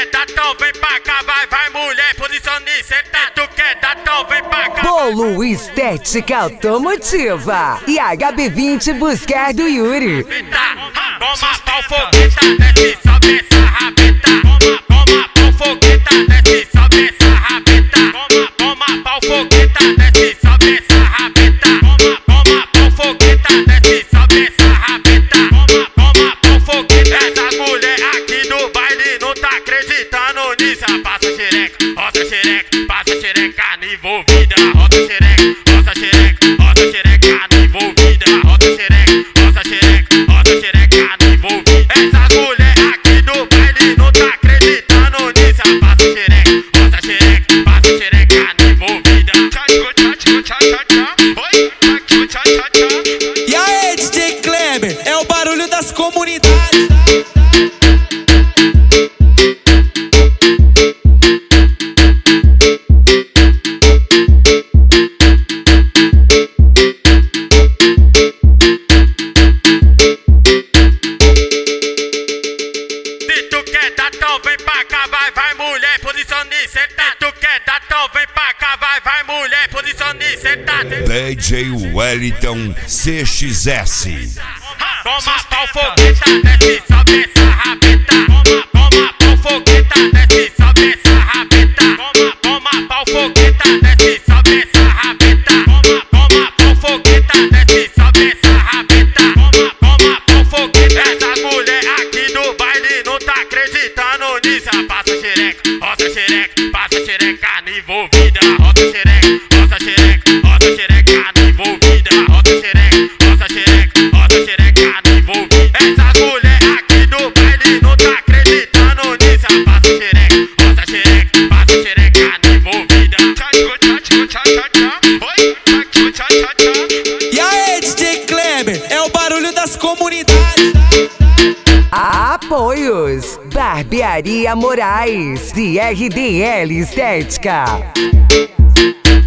quer dar tão vem pra cá, vai mulher, posicione e senta. Tu quer dar tão vem pra cá. Polo Estética Automotiva e HB20 Buscar do Yuri. Toma pau fogueta, desce, sobe essa rabeta. Toma pau fogueta, desce, sobe essa rabeta. Toma pau fogueta, desce, sobe essa rabeta. Toma pau fogueta, desce, sobe essa rabeta. Toma pau fogueta. Essa mulher aqui do baile não tá acreditando nisso. Passa xereca, roça xereca, passa xereca envolvida. Roça xereca, roça xereca, roça xereca envolvida. Roça xereca, roça xereca, roça xereca envolvida. Essa mulher aqui do baile não tá acreditando nisso. Passa xereca, roça xereca, passa xereca envolvida. E aí, DJ Kleber, é o barulho das comunidades. Vem pra cá, vai mulher, posicione e senta. Tu quer dar tão vem pra cá, vai mulher, posicione e senta. DJ Wellington CXS. Toma pau fogueta, desce, sobe essa rabeta. Toma pau fogueta, desce, sobe essa rabeta. Toma pau fogueta, desce, sobe essa rabeta. Toma pau fogueta, desce, sobe essa rabeta. Toma pau fogueta. Essa mulher aqui do baile não tá acreditando nisso. Passa xereca, roça xereca, passa xereca envolvida. Roça xereca, roça xereca, roça xereca envolvida. Roça xereca, roça xereca, roça xereca envolvida. Essa mulher aqui do baile não tá acreditando nisso. Passa xereca, roça xereca, passa xereca envolvida. E aí, DJ Kleber, é o barulho das comunidades. Apoios: Barbearia Moraes e RDL Estética.